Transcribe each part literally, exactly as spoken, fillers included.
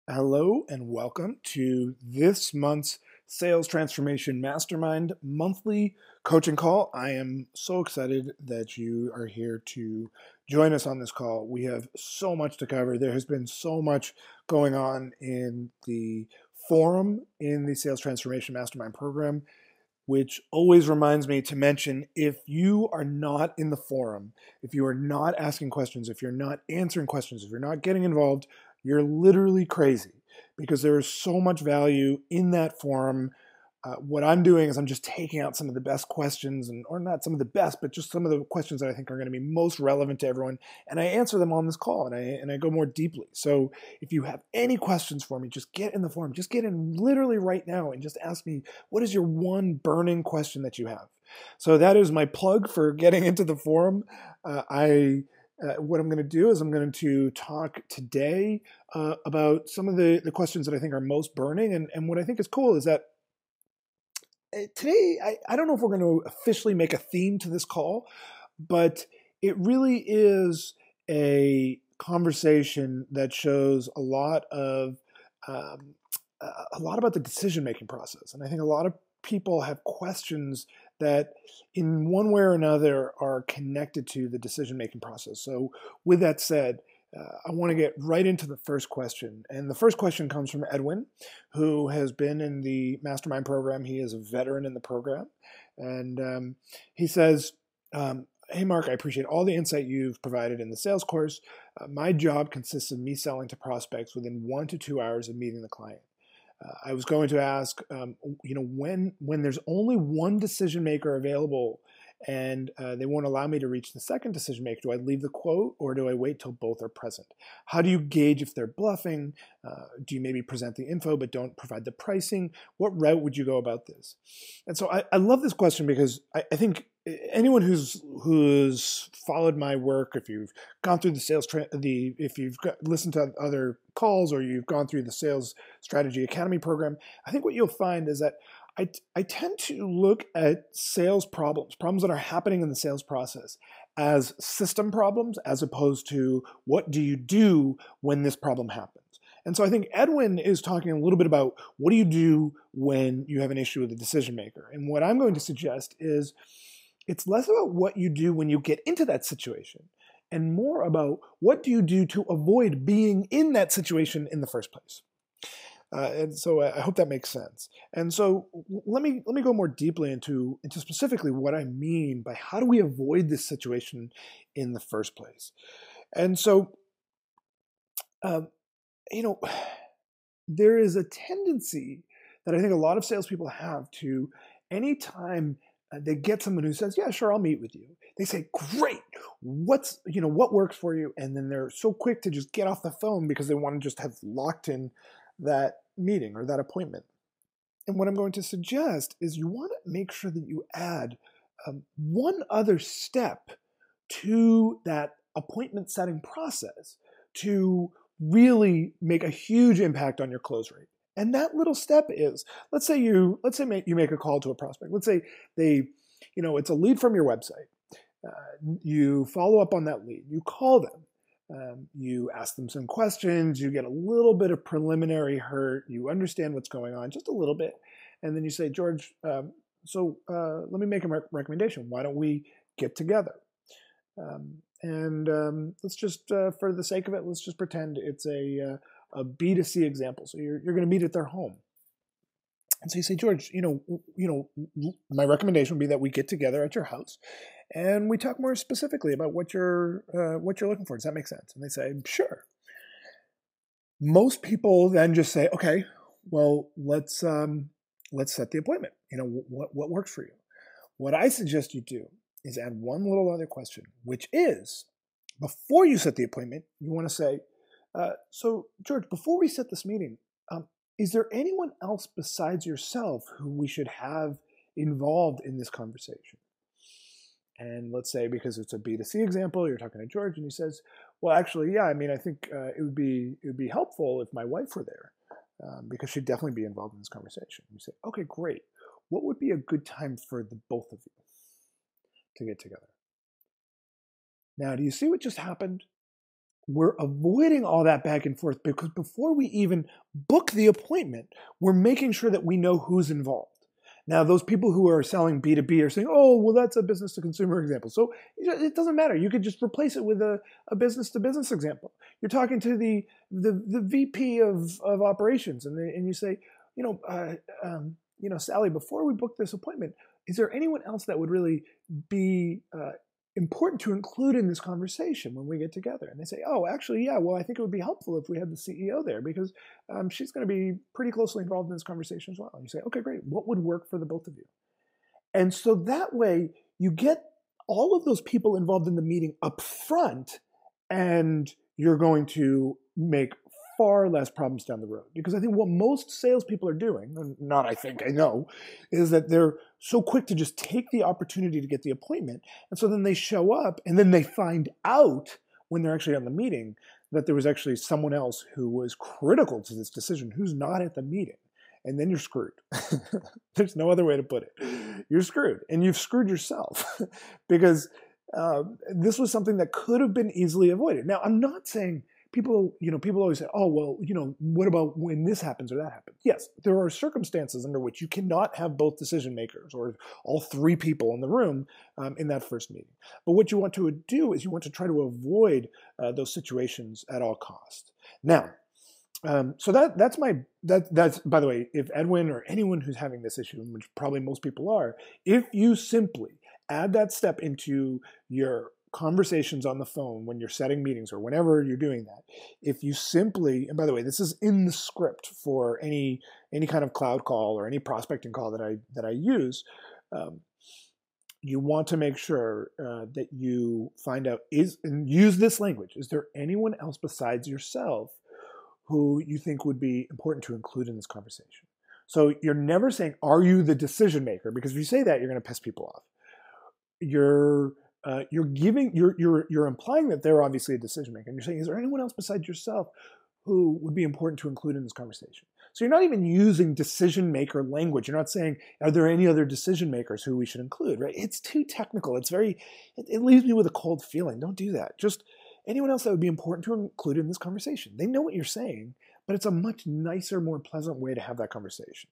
Hello and welcome to this month's Sales Transformation Mastermind monthly coaching call. I am so excited that you are here to join us on this call. We have so much to cover. There has been so much going on in the forum in the Sales Transformation Mastermind program, which always reminds me to mention, if you are not in the forum, if you are not asking questions, if you're not answering questions, if you're not getting involved, you're literally crazy, because there is so much value in that forum. Uh, what I'm doing is I'm just taking out some of the best questions, and or not some of the best, but just some of the questions that I think are going to be most relevant to everyone, and I answer them on this call, and I and I go more deeply. So if you have any questions for me, just get in the forum. Just get in literally right now and just ask me, what is your one burning question that you have? So that is my plug for getting into the forum. Uh, I uh, what I'm going to do is I'm going to talk today uh, about some of the, the questions that I think are most burning. And, and what I think is cool is that today, I, I don't know if we're going to officially make a theme to this call, but it really is a conversation that shows a lot of um, a lot about the decision-making process. And I think a lot of people have questions that in one way or another are connected to the decision-making process. So with that said, uh, I want to get right into the first question. And the first question comes from Edwin, who has been in the mastermind program. He is a veteran in the program. And um, he says, um, hey, Mark, I appreciate all the insight you've provided in the sales course. Uh, my job consists of me selling to prospects within one to two hours of meeting the client. Uh, I was going to ask, um, you know, when when there's only one decision maker available and uh, they won't allow me to reach the second decision maker, do I leave the quote or do I wait till both are present? How do you gauge if they're bluffing? Uh, do you maybe present the info but don't provide the pricing? What route would you go about this? And so I, I love this question because I, I think anyone who's who's followed my work, if you've gone through the sales tra- the if you've got, listened to other calls or you've gone through the Sales Strategy Academy program, I think what you'll find is that I, I tend to look at sales problems, problems that are happening in the sales process, as system problems, as opposed to what do you do when this problem happens. And so I think Edwin is talking a little bit about what do you do when you have an issue with a decision maker. And what I'm going to suggest is it's less about what you do when you get into that situation and more about what do you do to avoid being in that situation in the first place. Uh, and so I hope that makes sense. And so let me let me go more deeply into into specifically what I mean by how do we avoid this situation in the first place. And so, um, you know, there is a tendency that I think a lot of salespeople have to, anytime uh, they get someone who says, "Yeah, sure, I'll meet with you," they say, "Great, what's you know what works for you?" And then they're so quick to just get off the phone because they want to just have locked in that meeting or that appointment. And what I'm going to suggest is you want to make sure that you add um, one other step to that appointment setting process to really make a huge impact on your close rate. And that little step is, let's say you let's say you make a call to a prospect. Let's say they, you know, it's a lead from your website. Uh, you follow up on that lead. You call them. Um, you ask them some questions, you get a little bit of preliminary hurt, you understand what's going on just a little bit, and then you say, George, um, so uh, let me make a rec- recommendation. Why don't we get together? Um, and um, let's just, uh, for the sake of it, let's just pretend it's a, uh, a B two C example. So you're, you're going to meet at their home. And so you say, George, you know, you know, my recommendation would be that we get together at your house, and we talk more specifically about what you're uh, what you're looking for. Does that make sense? And they say, sure. Most people then just say, okay, well, let's um, let's set the appointment. You know, what what works for you? What I suggest you do is add one little other question, which is, before you set the appointment, you want to say, uh, so George, before we set this meeting, um, is there anyone else besides yourself who we should have involved in this conversation? And let's say, because it's a B two C example, you're talking to George and he says, well, actually, yeah, I mean, I think uh, it would be it would be helpful if my wife were there, um, because she'd definitely be involved in this conversation. You say, okay, great. What would be a good time for the both of you to get together? Now, do you see what just happened? we're avoiding all that back and forth because before we even book the appointment, we're making sure that we know who's involved. Now, those people who are selling B two B are saying, oh, well, that's a business to consumer example. So it doesn't matter. You could just replace it with a, a business to business example. You're talking to the the, the V P of, of operations, and, they, and you say, you know, uh, um, you know, Sally, before we book this appointment, is there anyone else that would really be uh, important to include in this conversation when we get together? And they say, oh, actually, yeah, well, I think it would be helpful if we had the C E O there because um, she's going to be pretty closely involved in this conversation as well. And you say, okay, great. What would work for the both of you? And so that way you get all of those people involved in the meeting up front, and you're going to make far less problems down the road. Because I think what most salespeople are doing, not I think, I know, is that they're so quick to just take the opportunity to get the appointment. And so then they show up and then they find out when they're actually on the meeting that there was actually someone else who was critical to this decision who's not at the meeting. And then you're screwed. There's no other way to put it. You're screwed. And you've screwed yourself because uh, this was something that could have been easily avoided. Now, I'm not saying People, you know, people always say, oh, well, you know, what about when this happens or that happens? Yes, there are circumstances under which you cannot have both decision makers or all three people in the room um, in that first meeting. But what you want to do is you want to try to avoid uh, those situations at all costs. Now, um, so that that's my, that that's, by the way, if Edwin or anyone who's having this issue, which probably most people are, if you simply add that step into your conversations on the phone when you're setting meetings or whenever you're doing that, if you simply, and by the way, this is in the script for any any kind of cloud call or any prospecting call that I that I use, um, you want to make sure uh, that you find out is and use this language. Is there anyone else besides yourself who you think would be important to include in this conversation? So you're never saying, "Are you the decision maker?" Because if you say that, you're going to piss people off. You're Uh, you're giving, you're, you're, you're implying that they're obviously a decision maker. And you're saying, is there anyone else besides yourself who would be important to include in this conversation? So you're not even using decision maker language. You're not saying, are there any other decision makers who we should include, right? It's too technical. It's very, it, it leaves me with a cold feeling. Don't do that. Just anyone else that would be important to include in this conversation. They know what you're saying, but it's a much nicer, more pleasant way to have that conversation.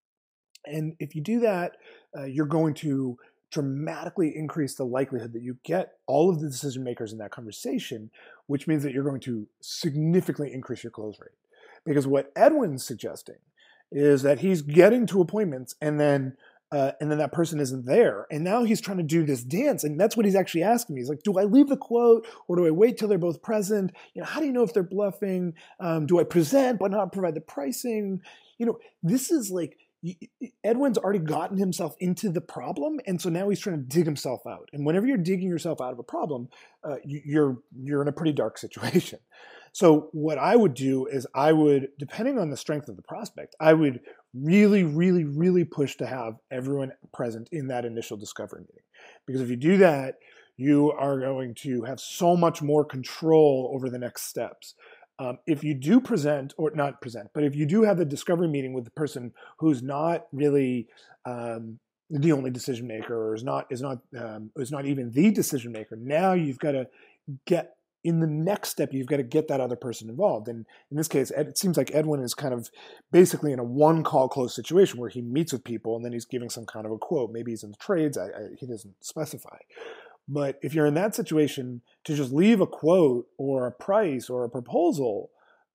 And if you do that, uh, you're going to dramatically increase the likelihood that you get all of the decision makers in that conversation, which means that you're going to significantly increase your close rate. Because what Edwin's suggesting is that he's getting to appointments and then uh, and then that person isn't there. And now he's trying to do this dance, and that's what he's actually asking me. He's like, do I leave the quote or do I wait till they're both present? You know, how do you know if they're bluffing? Um, do I present but not provide the pricing? You know, this is like, Edwin's already gotten himself into the problem, and so now he's trying to dig himself out. And whenever you're digging yourself out of a problem, uh, you're you're in a pretty dark situation. So what I would do is I would, depending on the strength of the prospect, I would really, really, really push to have everyone present in that initial discovery meeting. Because if you do that, you are going to have so much more control over the next steps. Um, if you do present, or not present, but if you do have a discovery meeting with the person who's not really um, the only decision maker, or is not is not um, is not even the decision maker, now you've got to get in the next step. You've got to get that other person involved. And in this case, Ed, it seems like Edwin is kind of basically in a one call close situation where he meets with people and then he's giving some kind of a quote. Maybe he's in the trades. I, I, he doesn't specify. But if you're in that situation, to just leave a quote or a price or a proposal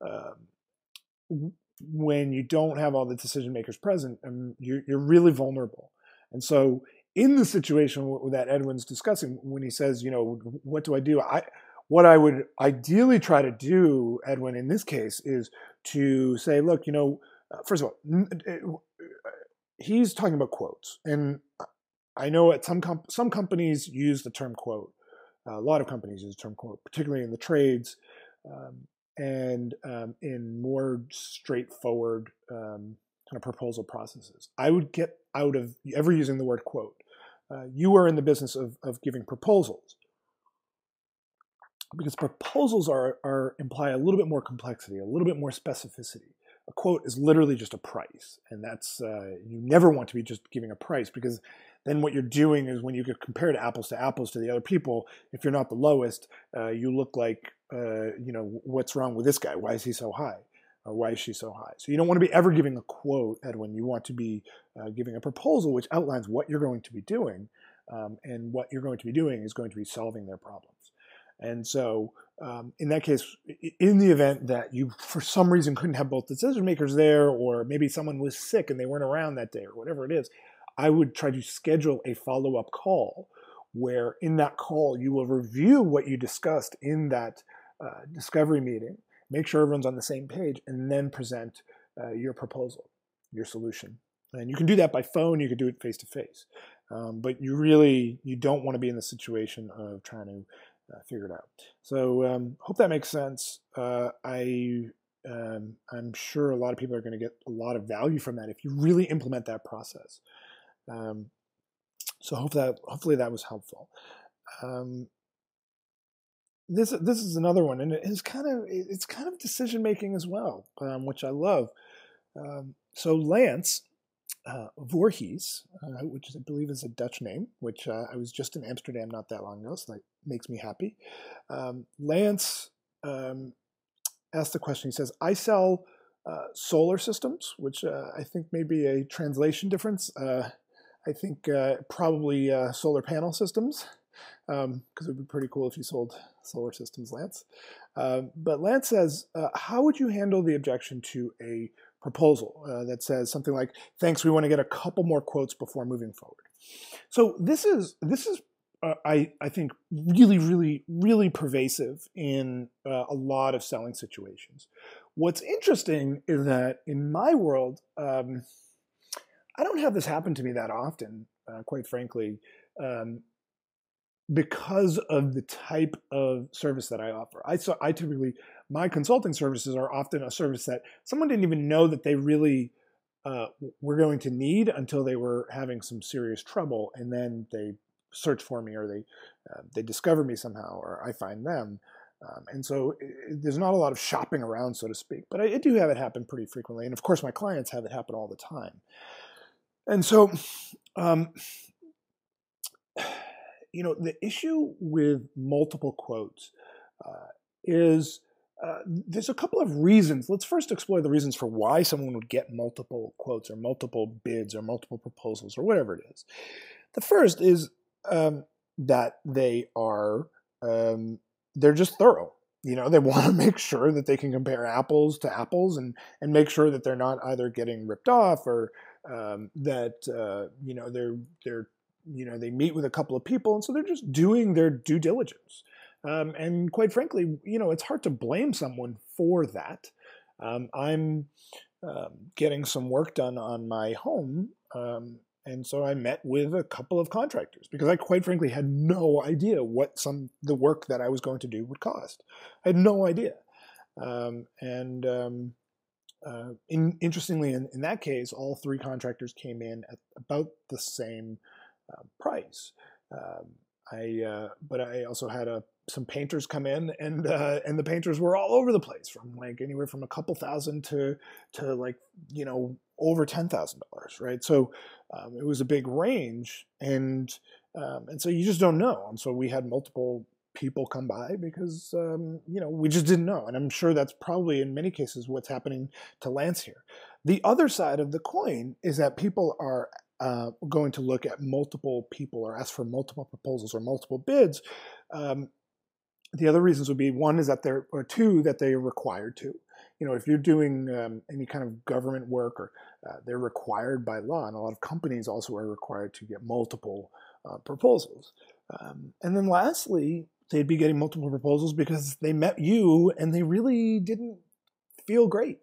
um, when you don't have all the decision makers present, um, you're, you're really vulnerable. And so in the situation that Edwin's discussing, when he says, you know, what do I do? I, what I would ideally try to do, Edwin, in this case, is to say, look, you know, first of all, he's talking about quotes. And I know at some comp- some companies use the term quote. Uh, a lot of companies use the term quote, particularly in the trades um, and um, in more straightforward um, kind of proposal processes. I would get out of ever using the word quote. Uh, you are in the business of, of giving proposals, because proposals are, are imply a little bit more complexity, a little bit more specificity. a quote is literally just a price, and that's uh, you never want to be just giving a price, because then what you're doing is when you get compared apples to apples to the other people, if you're not the lowest, uh, you look like, uh, you know, what's wrong with this guy? Why is he so high? Or why is she so high? So you don't want to be ever giving a quote, Edwin. You want to be uh, giving a proposal which outlines what you're going to be doing, um, and what you're going to be doing is going to be solving their problems. And so um, in that case, in the event that you, for some reason, couldn't have both decision makers there, or maybe someone was sick and they weren't around that day, or whatever it is, I would try to schedule a follow-up call where in that call you will review what you discussed in that uh, discovery meeting, make sure everyone's on the same page, and then present uh, your proposal, your solution. And you can do that by phone, you can do it face-to-face. Um, but you really, you don't want to be in the situation of trying to uh, figure it out. So um, hope that makes sense. Uh, I, um, I'm sure a lot of people are going to get a lot of value from that if you really implement that process. Um, so hope that, hopefully that was helpful. Um, this this is another one, and it's kind of it's kind of decision making as well, um, which I love. Um, so Lance uh, Voorhees, uh, which is, I believe is a Dutch name, which uh, I was just in Amsterdam not that long ago, so that makes me happy. Um, Lance um, asked the question. He says, "I sell uh, solar systems," which uh, I think may be a translation difference. Uh, I think uh, probably uh, solar panel systems, because um, it would be pretty cool if you sold solar systems, Lance. Uh, but Lance says, uh, how would you handle the objection to a proposal uh, that says something like, "Thanks, we want to get a couple more quotes before moving forward"? So this is this is uh, I I think really really really pervasive in uh, a lot of selling situations. What's interesting is that in my world, um, I don't have this happen to me that often, uh, quite frankly, um, because of the type of service that I offer. I, so I typically, my consulting services are often a service that someone didn't even know that they really uh, were going to need until they were having some serious trouble, and then they search for me, or they uh, they discover me somehow, or I find them. Um, and so it, there's not a lot of shopping around, so to speak, but I, I do have it happen pretty frequently. And of course, my clients have it happen all the time. And so, um, you know, the issue with multiple quotes uh, is uh, there's a couple of reasons. Let's first explore the reasons for why someone would get multiple quotes or multiple bids or multiple proposals or whatever it is. The first is um, that they are, um, they're just thorough. You know, they want to make sure that they can compare apples to apples, and, and make sure that they're not either getting ripped off, or um, that, uh, you know, they're, they're, you know, they meet with a couple of people, and so they're just doing their due diligence. Um, and quite frankly, you know, it's hard to blame someone for that. Um, I'm um, getting some work done on my home, um, and so I met with a couple of contractors because I quite frankly had no idea what some the work that I was going to do would cost. I had no idea. Um, and um, uh, in, interestingly, in, in that case, all three contractors came in at about the same uh, price. Um, I, uh, but I also had a, some painters come in, and uh, and the painters were all over the place, from like anywhere from a couple thousand to to like, you know, over ten thousand dollars, right? So um, it was a big range, and um, and so you just don't know. And so we had multiple people come by because um, you know, we just didn't know. And I'm sure that's probably in many cases what's happening to Lance here. The other side of the coin is that people are uh, going to look at multiple people or ask for multiple proposals or multiple bids. Um, the other reasons would be, one is that they're, or two, that they are required to. You know, if you're doing um, any kind of government work, or uh, they're required by law, and a lot of companies also are required to get multiple uh, proposals. Um, and then lastly, they'd be getting multiple proposals because they met you and they really didn't feel great.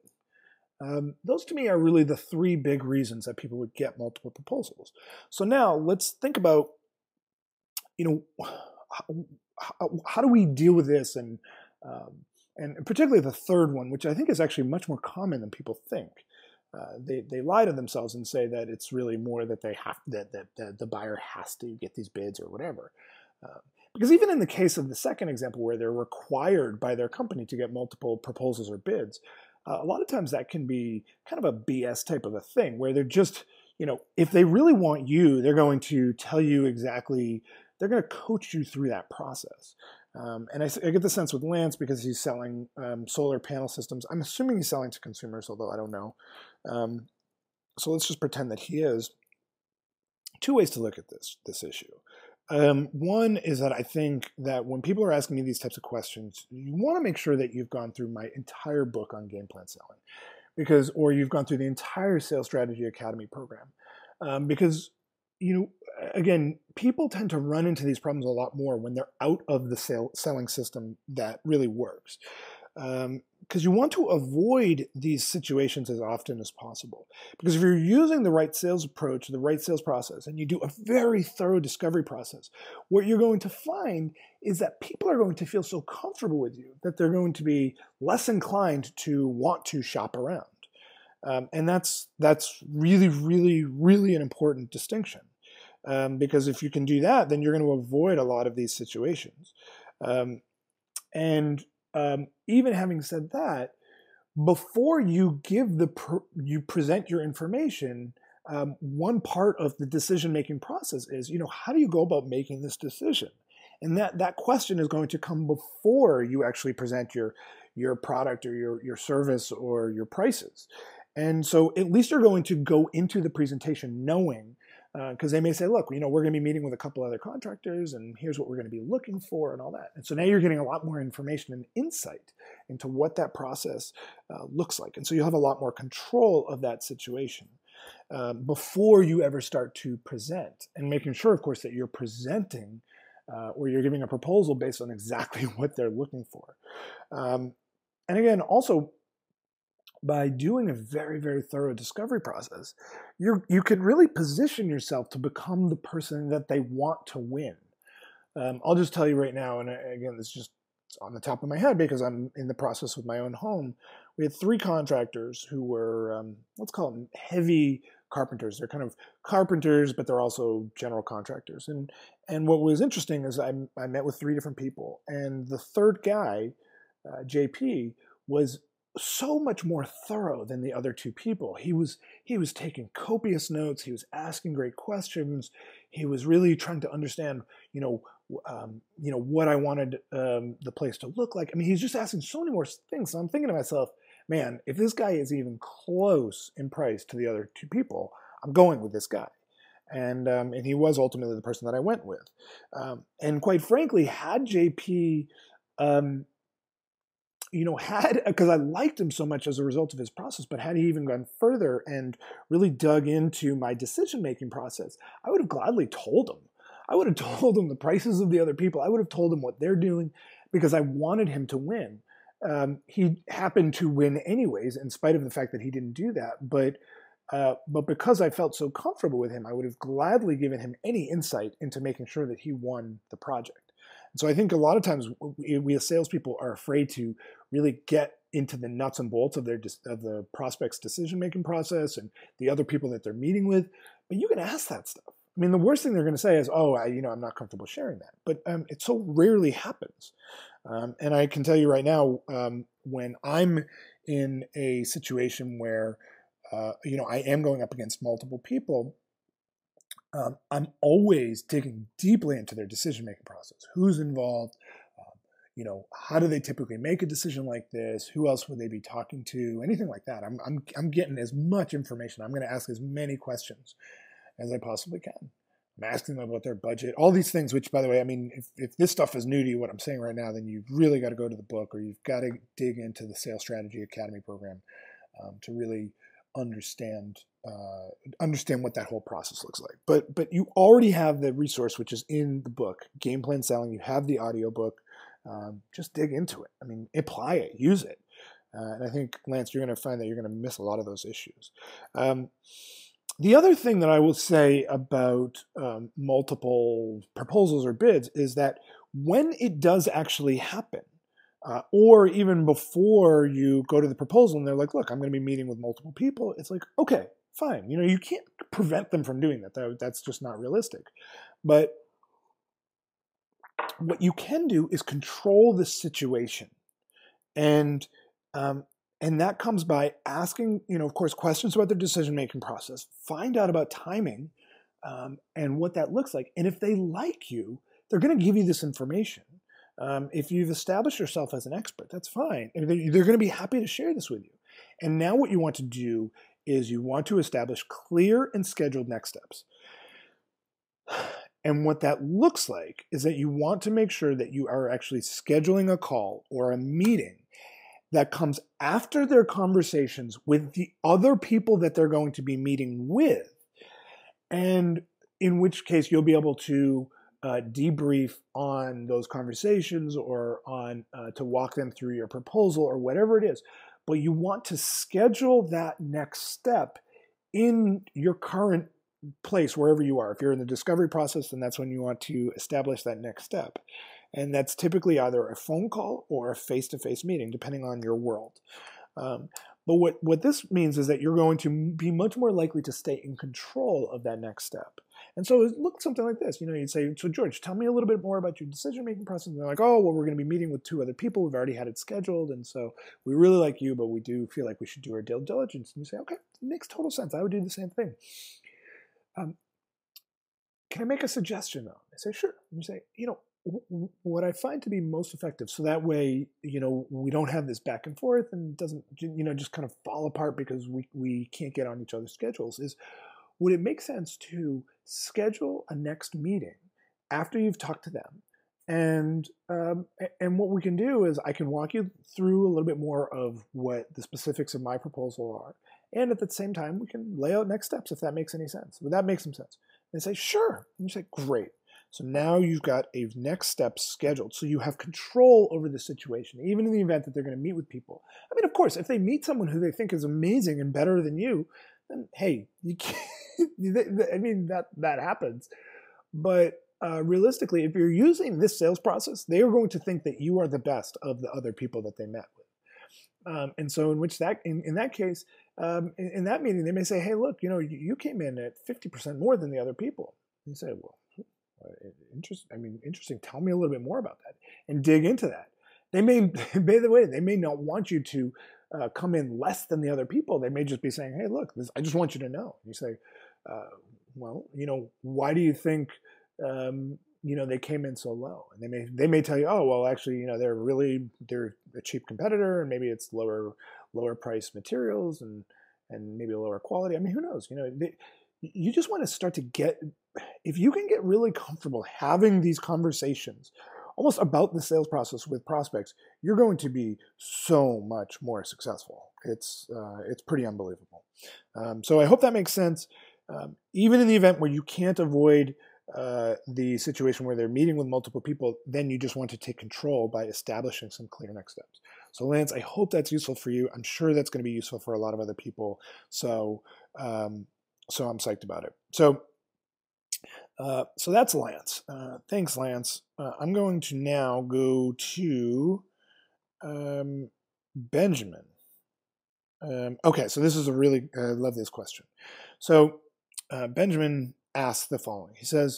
Um, those to me are really the three big reasons that people would get multiple proposals. So now let's think about, you know, how, how, how do we deal with this, and um, and particularly the third one, which I think is actually much more common than people think. Uh, they they lie to themselves and say that it's really more that they have that that, that the buyer has to get these bids or whatever. Uh, because even in the case of the second example, where they're required by their company to get multiple proposals or bids, uh, a lot of times that can be kind of a B S type of a thing where they're just, you know, if they really want you, they're going to tell you exactly, they're going to coach you through that process. Um, and I, I get the sense with Lance because he's selling um, solar panel systems. I'm assuming he's selling to consumers, although I don't know. Um, so let's just pretend that he is. Two ways to look at this, this issue. Um, one is that I think that when people are asking me these types of questions, you want to make sure that you've gone through my entire book on game plan selling, because, or you've gone through the entire Sales Strategy Academy program, um, because, you know, again, people tend to run into these problems a lot more when they're out of the sale, selling system that really works. Um, because you want to avoid these situations as often as possible. Because if you're using the right sales approach, the right sales process, and you do a very thorough discovery process, what you're going to find is that people are going to feel so comfortable with you that they're going to be less inclined to want to shop around. Um, and that's that's really, really, really an important distinction. Um, because if you can do that, then you're going to avoid a lot of these situations. Um, and Um, even having said that, before you give the pr- you present your information, um, one part of the decision-making process is, you know, how do you go about making this decision? And that that question is going to come before you actually present your your product or your your service or your prices. And so at least you're going to go into the presentation knowing, because uh, they may say, look, you know, we're going to be meeting with a couple other contractors and here's what we're going to be looking for and all that. And so now you're getting a lot more information and insight into what that process uh, looks like. And so you'll have a lot more control of that situation um, before you ever start to present, and making sure, of course, that you're presenting uh, or you're giving a proposal based on exactly what they're looking for. Um, and again, also, by doing a very, very thorough discovery process, you you can really position yourself to become the person that they want to win. Um, I'll just tell you right now, and again, this is just on the top of my head because I'm in the process with my own home. We had three contractors who were, um, let's call them heavy carpenters. They're kind of carpenters, but they're also general contractors. And and what was interesting is I, I met with three different people, and the third guy, uh, J P, was so much more thorough than the other two people. He was he was taking copious notes. He was asking great questions. He was really trying to understand, you know, um, you know what I wanted um, the place to look like. I mean, he's just asking so many more things. So I'm thinking to myself, man, if this guy is even close in price to the other two people, I'm going with this guy. And um, and he was ultimately the person that I went with. Um, and quite frankly, had J P um, you know, had, because I liked him so much as a result of his process, but had he even gone further and really dug into my decision-making process, I would have gladly told him. I would have told him the prices of the other people. I would have told him what they're doing because I wanted him to win. Um, he happened to win anyways, in spite of the fact that he didn't do that. But uh, but because I felt so comfortable with him, I would have gladly given him any insight into making sure that he won the project. So I think a lot of times we, we as salespeople are afraid to really get into the nuts and bolts of their of the prospect's decision-making process and the other people that they're meeting with. But you can ask that stuff. I mean, the worst thing they're going to say is, "Oh, I, you know, I'm not comfortable sharing that." But um, it so rarely happens. Um, and I can tell you right now, um, when I'm in a situation where, uh, you know, I am going up against multiple people, Um, I'm always digging deeply into their decision-making process. Who's involved? Um, you know, how do they typically make a decision like this? Who else would they be talking to? Anything like that. I'm, I'm, I'm getting as much information. I'm going to ask as many questions as I possibly can. I'm asking them about their budget, all these things, which, by the way, I mean, if, if this stuff is new to you, what I'm saying right now, then you've really got to go to the book or you've got to dig into the Sales Strategy Academy program um, to really understand uh, understand what that whole process looks like. But but you already have the resource, which is in the book, Game Plan Selling. You have the audiobook. Um, just dig into it. I mean, apply it, use it. Uh, and I think, Lance, you're going to find that you're going to miss a lot of those issues. Um, the other thing that I will say about um, multiple proposals or bids is that when it does actually happen, Uh, or even before you go to the proposal and they're like, look, I'm going to be meeting with multiple people. It's like, okay, fine. You know, you can't prevent them from doing that. that that's just not realistic. But what you can do is control the situation. And um, And that comes by asking, you know, of course, questions about their decision-making process, find out about timing um, and what that looks like. And if they like you, they're going to give you this information. Um, if you've established yourself as an expert, that's fine. And they- they're going to be happy to share this with you. And now what you want to do is you want to establish clear and scheduled next steps. And what that looks like is that you want to make sure that you are actually scheduling a call or a meeting that comes after their conversations with the other people that they're going to be meeting with, and in which case you'll be able to uh, debrief on those conversations or on uh, to walk them through your proposal or whatever it is. But you want to schedule that next step in your current place, wherever you are. If you're in the discovery process, then that's when you want to establish that next step. And that's typically either a phone call or a face-to-face meeting, depending on your world. Um, but what, what this means is that you're going to be much more likely to stay in control of that next step. And so it looks something like this. You know, you'd say, so George, tell me a little bit more about your decision-making process. And they're like, oh, well, we're going to be meeting with two other people. We've already had it scheduled. And so we really like you, but we do feel like we should do our due diligence. And you say, okay, it makes total sense. I would do the same thing. Um, can I make a suggestion, though? They say, sure. And you say, you know, what I find to be most effective, so that way, you know, we don't have this back and forth and it doesn't, you know, just kind of fall apart because we, we can't get on each other's schedules, is would it make sense to schedule a next meeting after you've talked to them? And um, and what we can do is I can walk you through a little bit more of what the specifics of my proposal are. And at the same time, we can lay out next steps if that makes any sense. Would that make some sense? And they say, sure. And you say, great. So now you've got a next step scheduled. So you have control over the situation, even in the event that they're going to meet with people. I mean, of course, if they meet someone who they think is amazing and better than you, then hey, you can't, I mean, that, that happens. But uh, realistically, if you're using this sales process, they are going to think that you are the best of the other people that they met with. Um, and so in which that, in, in that case, um, in, in that meeting, they may say, hey, look, you know, you, you came in at fifty percent more than the other people. And you say, well, Interesting. I mean, interesting. Tell me a little bit more about that and dig into that. They may, by the way, they may not want you to uh, come in less than the other people. They may just be saying, "Hey, look, this, I just want you to know." And you say, uh, "Well, you know, why do you think, um, you know, they came in so low?" And they may, they may tell you, "Oh, well, actually, you know, they're really they're a cheap competitor, and maybe it's lower, lower price materials, and and maybe a lower quality. I mean, who knows? You know, they, you just want to start to get." If you can get really comfortable having these conversations almost about the sales process with prospects, you're going to be so much more successful. It's, uh, it's pretty unbelievable. Um, so I hope that makes sense. Um, even in the event where you can't avoid uh, the situation where they're meeting with multiple people, then you just want to take control by establishing some clear next steps. So Lance, I hope that's useful for you. I'm sure that's going to be useful for a lot of other people. So, um, so I'm psyched about it. So Uh, so that's Lance. Uh, thanks, Lance. Uh, I'm going to now go to um, Benjamin. Um, okay, so this is a really, I uh, love this question. So uh, Benjamin asks the following. He says,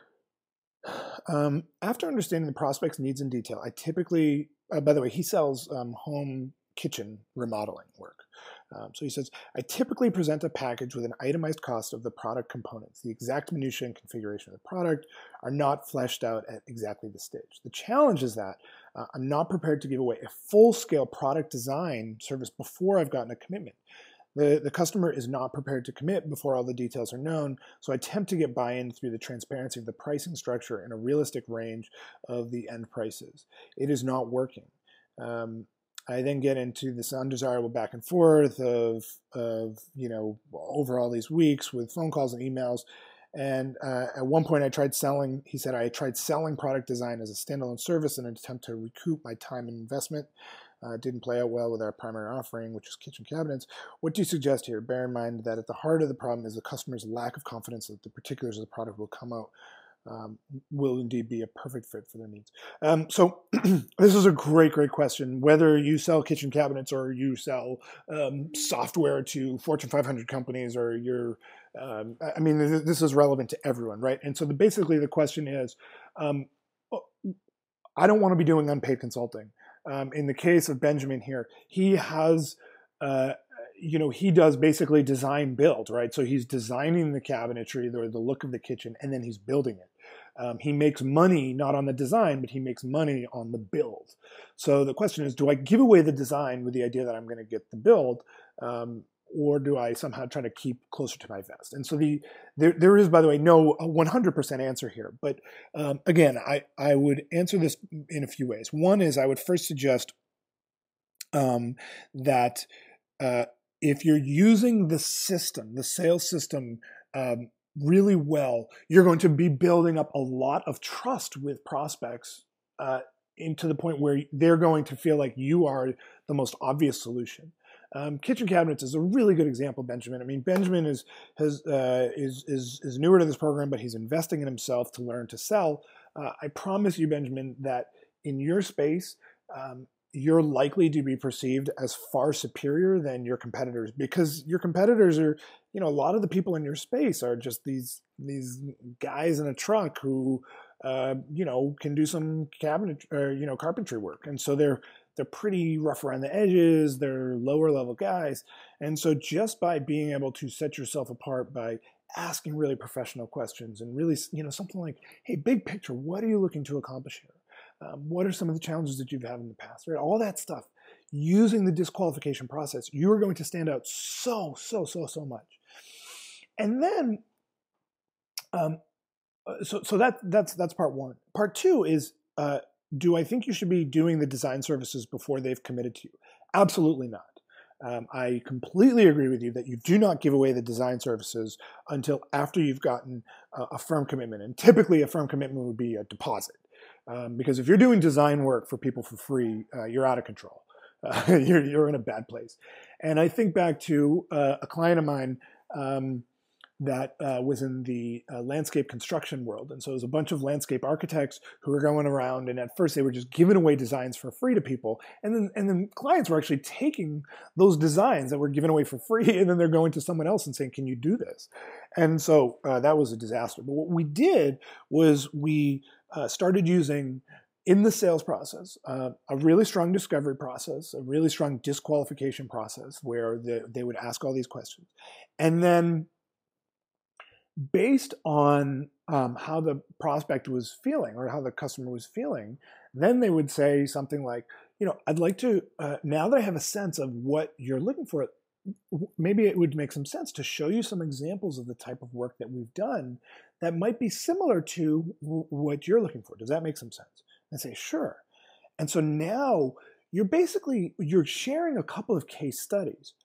um, after understanding the prospect's needs in detail, I typically, uh, by the way, he sells um, home kitchen remodeling work. Um, so he says, I typically present a package with an itemized cost of the product components. The exact minutiae and configuration of the product are not fleshed out at exactly this stage. The challenge is that uh, I'm not prepared to give away a full-scale product design service before I've gotten a commitment. The, the customer is not prepared to commit before all the details are known, so I attempt to get buy-in through the transparency of the pricing structure and a realistic range of the end prices. It is not working. Um, I then get into this undesirable back and forth of, of, you know, over all these weeks with phone calls and emails. And uh, at one point I tried selling, he said, I tried selling product design as a standalone service in an attempt to recoup my time and investment. Uh, didn't play out well with our primary offering, which is kitchen cabinets. What do you suggest here? Bear in mind that at the heart of the problem is the customer's lack of confidence that the particulars of the product will come out Um, will indeed be a perfect fit for their needs. Um, so this is a great, great question. Whether you sell kitchen cabinets or you sell um, software to Fortune five hundred companies, or you're, um, I mean, this is relevant to everyone, right? And so the, basically the question is, um, I don't want to be doing unpaid consulting. Um, in the case of Benjamin here, he has, uh, you know, he does basically design build, right? So he's designing the cabinetry or the look of the kitchen, and then he's building it. Um, he makes money not on the design, but he makes money on the build. So the question is, do I give away the design with the idea that I'm going to get the build, um, or do I somehow try to keep closer to my vest? And so the there there is, by the way, no one hundred percent answer here. But um, again, I, I would answer this in a few ways. One is I would first suggest um, that uh, if you're using the system, the sales system, um, really well, you're going to be building up a lot of trust with prospects uh, into the point where they're going to feel like you are the most obvious solution. Um, kitchen cabinets is a really good example, Benjamin. I mean, Benjamin is has uh, is is is newer to this program, but he's investing in himself to learn to sell. Uh, I promise you, Benjamin, that in your space, um, you're likely to be perceived as far superior than your competitors, because your competitors are, you know, a lot of the people in your space are just these these guys in a truck who, uh, you know, can do some cabinet or you know carpentry work, and so they're they're pretty rough around the edges. They're lower level guys, and so just by being able to set yourself apart by asking really professional questions and really, you know, something like, hey, big picture, what are you looking to accomplish here? Um, what are some of the challenges that you've had in the past? Right? All that stuff. Using the disqualification process, you are going to stand out so, so, so, so much. And then, um, so so that that's that's part one. Part two is, uh, do I think you should be doing the design services before they've committed to you? Absolutely not. Um, I completely agree with you that you do not give away the design services until after you've gotten uh, a firm commitment. And typically a firm commitment would be a deposit. Um, because if you're doing design work for people for free, uh, you're out of control. Uh, you're, you're in a bad place. And I think back to uh, a client of mine um, that uh, was in the uh, landscape construction world. And so it was a bunch of landscape architects who were going around, and at first they were just giving away designs for free to people. And then, and then clients were actually taking those designs that were given away for free, and then they're going to someone else and saying, can you do this? And so uh, that was a disaster. But what we did was we uh, started using, in the sales process, uh, a really strong discovery process, a really strong disqualification process where the, they would ask all these questions. And then based on um, how the prospect was feeling or how the customer was feeling, then they would say something like, you know, I'd like to, uh, now that I have a sense of what you're looking for, maybe it would make some sense to show you some examples of the type of work that we've done that might be similar to w- what you're looking for. Does that make some sense? And say, sure. And so now you're basically, you're sharing a couple of case studies.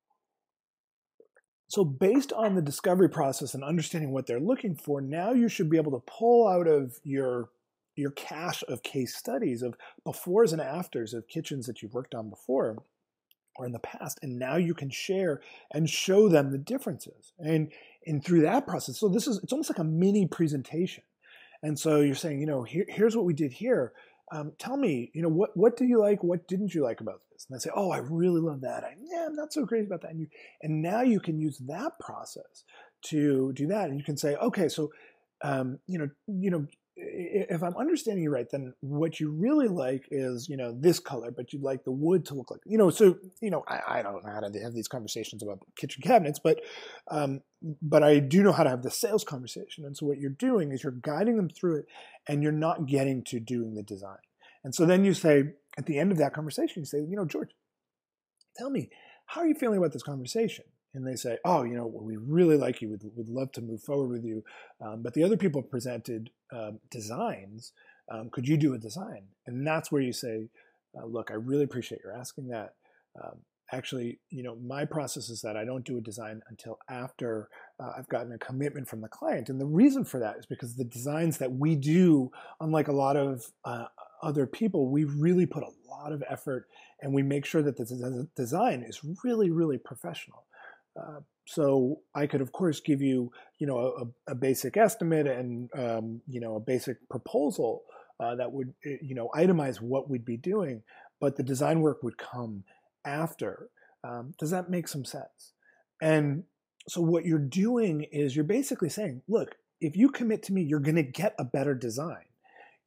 So based on the discovery process and understanding what they're looking for, now you should be able to pull out of your, your cache of case studies of befores and afters of kitchens that you've worked on before or in the past, and now you can share and show them the differences. And, and through that process, so this is, it's almost like a mini presentation. And so you're saying, you know, here, here's what we did here. Um, tell me, you know, what, what do you like? What didn't you like about this? And they say, oh, I really love that. I, yeah, I'm not so crazy about that. And, you, and now you can use that process to do that. And you can say, okay, so, um, you know, you know, if I'm understanding you right, then what you really like is, you know, this color, but you'd like the wood to look like, you know, so, you know, I, I don't know how to have these conversations about kitchen cabinets, but, um, but I do know how to have the sales conversation. And so what you're doing is you're guiding them through it, and you're not getting to doing the design. And so then you say, at the end of that conversation, you say, you know, George, tell me, how are you feeling about this conversation? And they say, oh, you know, we really like you. We'd, we'd love to move forward with you. Um, but the other people presented um, designs. Um, could you do a design? And that's where you say, uh, look, I really appreciate your asking that. Um, actually, you know, my process is that I don't do a design until after uh, I've gotten a commitment from the client. And the reason for that is because the designs that we do, unlike a lot of uh, other people, we really put a lot of effort, and we make sure that the design is really, really professional. Uh, so I could, of course, give you, you know, a, a basic estimate and, um, you know, a basic proposal uh, that would, you know, itemize what we'd be doing, but the design work would come after. Um, does that make some sense? And so what you're doing is you're basically saying, look, if you commit to me, you're going to get a better design.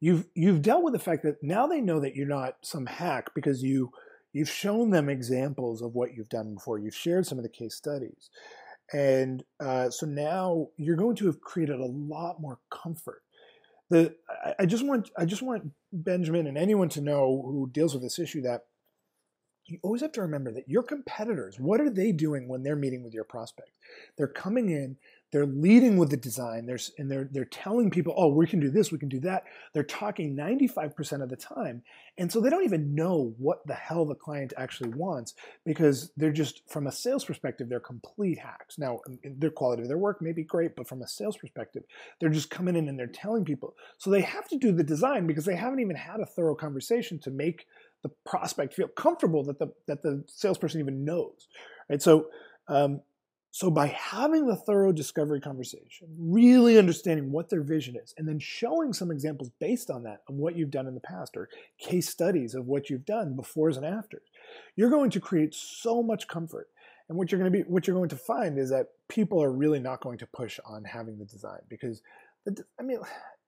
you've you've dealt with the fact that now they know that you're not some hack because you you've shown them examples of what you've done before. You've shared some of the case studies, and uh, so now you're going to have created a lot more comfort. The I, I just want I just want Benjamin and anyone to know who deals with this issue that you always have to remember that your competitors, what are they doing when they're meeting with your prospect? They're coming in, they're leading with the design, they're, and they're, they're telling people, oh, we can do this, we can do that. They're talking ninety-five percent of the time. And so they don't even know what the hell the client actually wants because they're just, from a sales perspective, they're complete hacks. Now, their quality of their work may be great, but from a sales perspective, they're just coming in and they're telling people. So they have to do the design because they haven't even had a thorough conversation to make the prospect feel comfortable that the that the salesperson even knows, right? So, um, so by having the thorough discovery conversation, really understanding what their vision is, and then showing some examples based on that of what you've done in the past or case studies of what you've done befores and afters, you're going to create so much comfort. And what you're going to be, what you're going to find is that people are really not going to push on having the design because, the, I mean,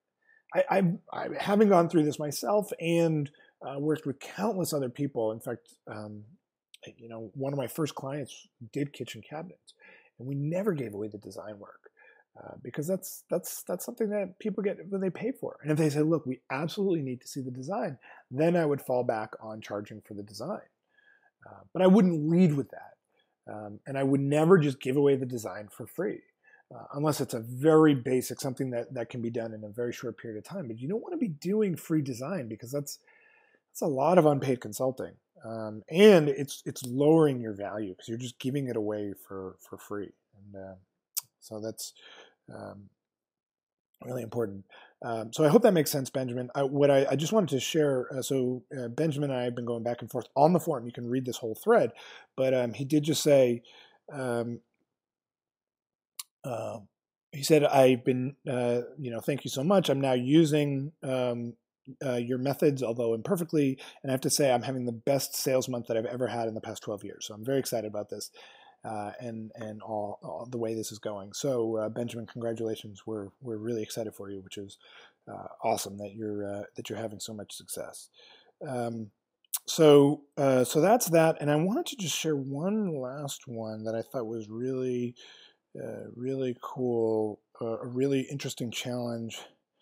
I, I, I having gone through this myself and Uh, worked with countless other people. In fact, um, you know, one of my first clients did kitchen cabinets, and we never gave away the design work uh, because that's that's that's something that people get when they pay for. And if they say, "Look, we absolutely need to see the design," then I would fall back on charging for the design. Uh, but I wouldn't lead with that, um, and I would never just give away the design for free. Uh, unless it's a very basic, something that, that can be done in a very short period of time. But you don't want to be doing free design because that's It's a lot of unpaid consulting, um, and it's it's lowering your value because you're just giving it away for for free, and uh, so that's um, really important. Um, so I hope that makes sense, Benjamin. I, what I, I just wanted to share. Uh, so uh, Benjamin and I have been going back and forth on the forum. You can read this whole thread, but um, he did just say. Um, uh, he said, "I've been, uh, you know, thank you so much. I'm now using." Um, Uh, your methods, although imperfectly, and I have to say I'm having the best sales month that I've ever had in the past twelve years. So I'm very excited about this uh, and and all, all the way this is going. So uh, Benjamin, congratulations. We're we're really excited for you, which is uh, awesome that you're uh, that you're having so much success. Um, so uh, so that's that, and I wanted to just share one last one that I thought was really uh, really cool, uh, a really interesting challenge.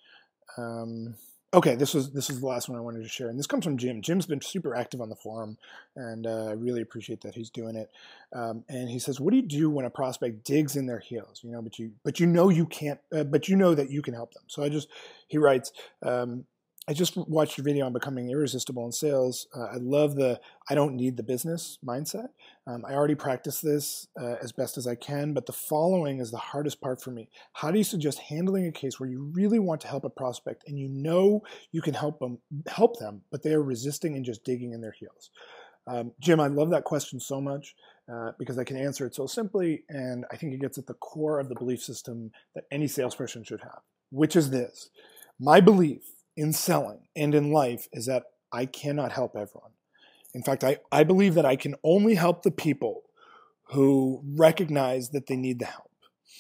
Um, Okay, this was this is the last one I wanted to share, and this comes from Jim. Jim's been super active on the forum, and uh, I really appreciate that he's doing it. Um, and he says, "What do you do when a prospect digs in their heels? You know, but you but you know you can't, uh, but you know that you can help them." So I just he writes. Um, I just watched a video on becoming irresistible in sales. Uh, I love the I don't need the business mindset. Um, I already practice this uh, as best as I can, but the following is the hardest part for me. How do you suggest handling a case where you really want to help a prospect and you know you can help them, help them, but they are resisting and just digging in their heels? Um, Jim, I love that question so much uh, because I can answer it so simply, and I think it gets at the core of the belief system that any salesperson should have, which is this. My belief in selling and in life is that I cannot help everyone. In fact, I, I believe that I can only help the people who recognize that they need the help.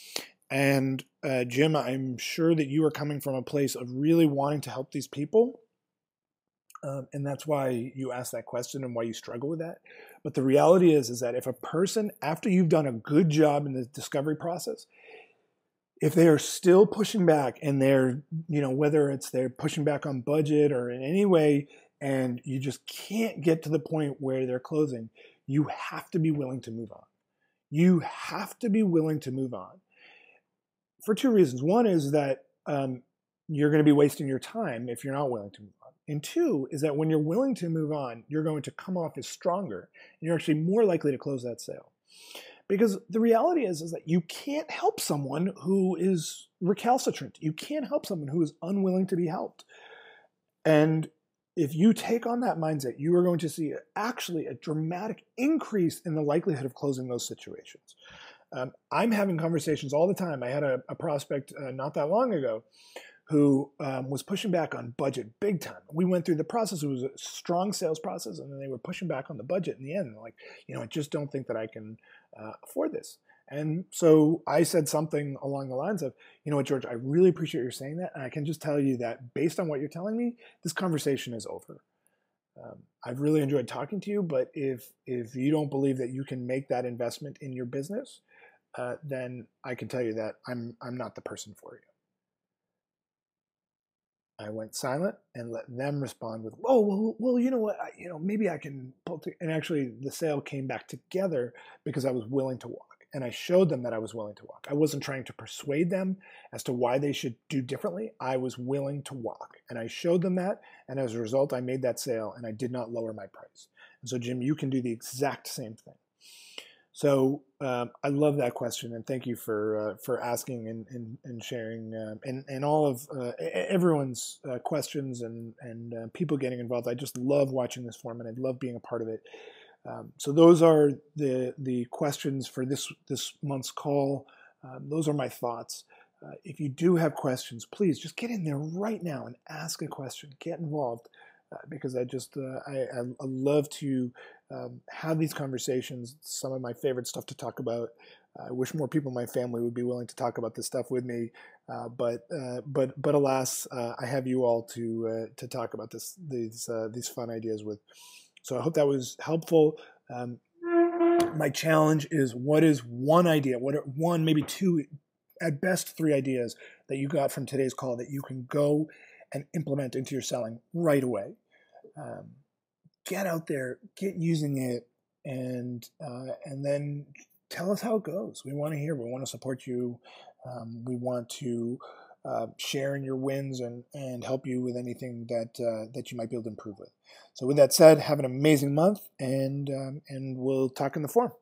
And uh, Jim, I'm sure that you are coming from a place of really wanting to help these people. Um, and that's why you asked that question and why you struggle with that. But the reality is, is that if a person, after you've done a good job in the discovery process, if they are still pushing back and they're, you know, whether it's they're pushing back on budget or in any way, and you just can't get to the point where they're closing, you have to be willing to move on. You have to be willing to move on for two reasons. One is that um, you're going to be wasting your time if you're not willing to move on. And two is that when you're willing to move on, you're going to come off as stronger and you're actually more likely to close that sale. Because the reality is, is that you can't help someone who is recalcitrant. You can't help someone who is unwilling to be helped. And if you take on that mindset, you are going to see actually a dramatic increase in the likelihood of closing those situations. Um, I'm having conversations all the time. I had a, a prospect uh, not that long ago who um, was pushing back on budget big time. We went through the process. It was a strong sales process, and then they were pushing back on the budget in the end. Like, you know, I just don't think that I can uh, afford this. And so I said something along the lines of, you know what, George, I really appreciate your saying that. And I can just tell you that based on what you're telling me, this conversation is over. Um, I've really enjoyed talking to you, but if if you don't believe that you can make that investment in your business, uh, then I can tell you that I'm I'm not the person for you. I went silent and let them respond with, "Oh, well, well, you know what? I, you know, maybe I can pull." To-. And actually, the sale came back together because I was willing to walk, and I showed them that I was willing to walk. I wasn't trying to persuade them as to why they should do differently. I was willing to walk, and I showed them that. And as a result, I made that sale, and I did not lower my price. And so, Jim, you can do the exact same thing. So um, I love that question, and thank you for uh, for asking and and, and sharing uh, and and all of uh, everyone's uh, questions and and uh, people getting involved. I just love watching this forum, and I love being a part of it. Um, so those are the the questions for this this month's call. Um, those are my thoughts. Uh, if you do have questions, please just get in there right now and ask a question. Get involved. Uh, because I just uh, I, I love to um, have these conversations. Some of my favorite stuff to talk about. I wish more people in my family would be willing to talk about this stuff with me, uh, but uh, but but alas, uh, I have you all to uh, to talk about this these uh, these fun ideas with. So I hope that was helpful. Um, my challenge is: what is one idea? What are one, maybe two, at best three ideas that you got from today's call that you can go and implement into your selling right away? Um, get out there, get using it, and uh, and then tell us how it goes. We want to hear. We want to support you. Um, we want to uh, share in your wins and and help you with anything that uh, that you might be able to improve with. So with that said, have an amazing month, and um, and we'll talk in the forum.